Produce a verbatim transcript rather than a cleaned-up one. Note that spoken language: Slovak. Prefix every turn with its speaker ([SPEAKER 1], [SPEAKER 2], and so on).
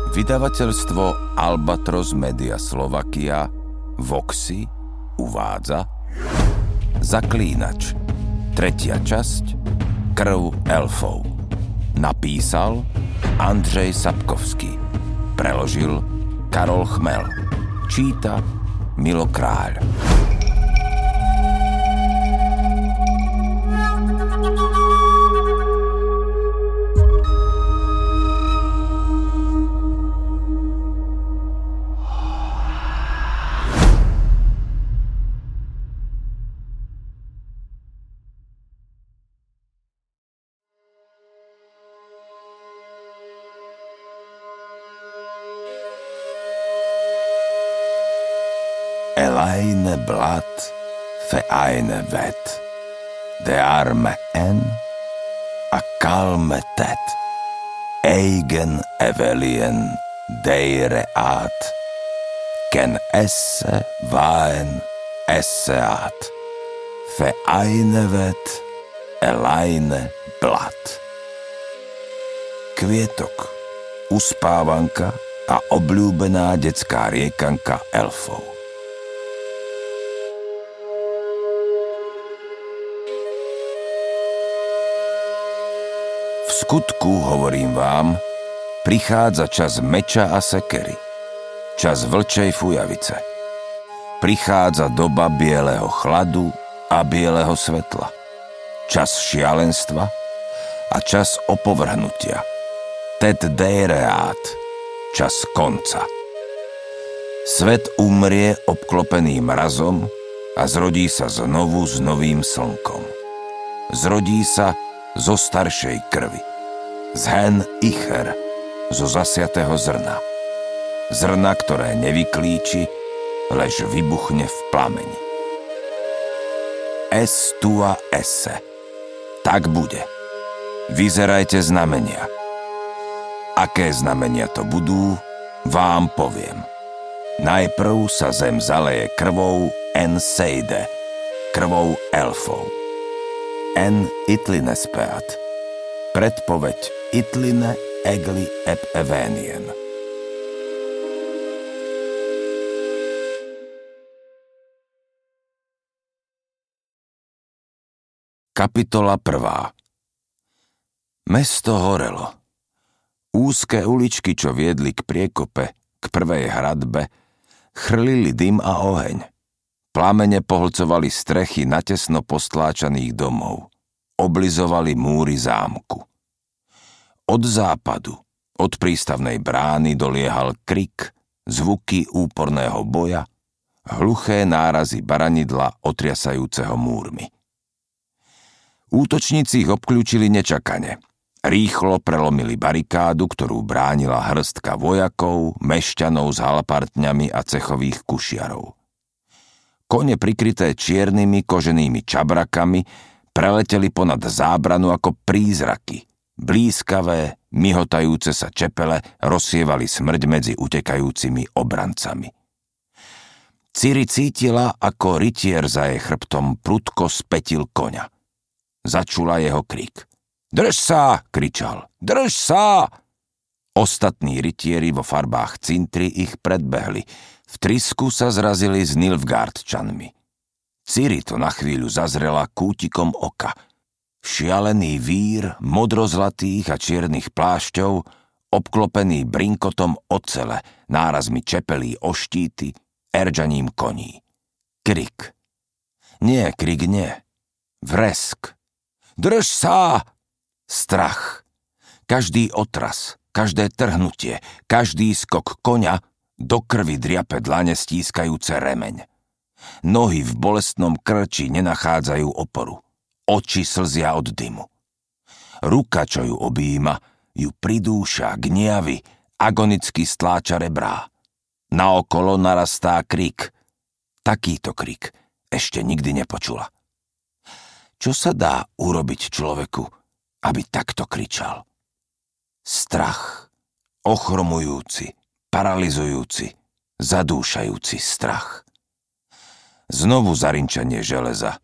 [SPEAKER 1] Vydavateľstvo Albatros Media Slovakia Voxy uvádza Zaklínač, tretia časť, Krv elfov. Napísal Andrej Sapkovský. Preložil Karol Chmel. Číta Milo Kráľ. Elaine blad, fe eine vet, de arme en, a kalme tet, eigen evelien deire at, ken esse vaen esseat, fe eine vet, Elaine blad. Kvietok, uspávanka a obľúbená detská riekanka elfov. V skutku, hovorím vám, prichádza čas meča a sekery, čas vlčej fujavice. Prichádza doba bieleho chladu a bieleho svetla, čas šialenstva a čas opovrhnutia, tet deireat, čas konca. Svet umrie obklopený mrazom a zrodí sa znovu s novým slnkom. Zrodí sa zo staršej krvi, z hen icher, zo zasiatého zrna. Zrna, ktoré nevyklíči, lež vybuchne v plameni. Es tua esse. Tak bude. Vyzerajte znamenia. Aké znamenia to budú, vám poviem. Najprv sa zem zaleje krvou en seide, krvou elfov. En Itline speat. Predpoveď Itline egli eb evenien. Kapitola prvá. Mesto horelo. Úzke uličky, čo viedli k priekope, k prvej hradbe, chrlili dym a oheň. Plamene pohlcovali strechy natesno postláčaných domov. Oblizovali múry zámku. Od západu, od prístavnej brány doliehal krik, zvuky úporného boja, hluché nárazy baranidla otriasajúceho múrmi. Útočníci ich obklúčili nečakane. Rýchlo prelomili barikádu, ktorú bránila hrstka vojakov, mešťanov s halpartňami a cechových kušiarov. Kone prikryté čiernymi koženými čabrakami preleteli ponad zábranu ako prízraky. Blízkavé, mihotajúce sa čepele rozsievali smrť medzi utekajúcimi obrancami. Ciri cítila, ako rytier za jej chrbtom prudko spätil koňa. Začula jeho krik. Drž sa, kričal, drž sa! Ostatní rytieri vo farbách cintry ich predbehli. V trysku sa zrazili s Nilfgaardčanmi. Ciri to na chvíľu zazrela kútikom oka. Šialený vír modrozlatých a čiernych plášťov, obklopený brinkotom ocele, nárazmi čepelí o štíty, erdžaním koní. Krik. Nie, krik nie. Vresk. Drž sa! Strach. Každý otras, každé trhnutie, každý skok koňa do krvi driape dlane stískajúce remeň. Nohy v bolestnom krči nenachádzajú oporu. Oči slzia od dymu. Ruka, čo ju objíma, ju pridúša, gniavy, agonicky stláča rebrá. Naokolo narastá krik. Takýto krik ešte nikdy nepočula. Čo sa dá urobiť človeku, aby takto kričal? Strach. Ochromujúci, paralizujúci, zadúšajúci strach. Znovu zarinčanie železa,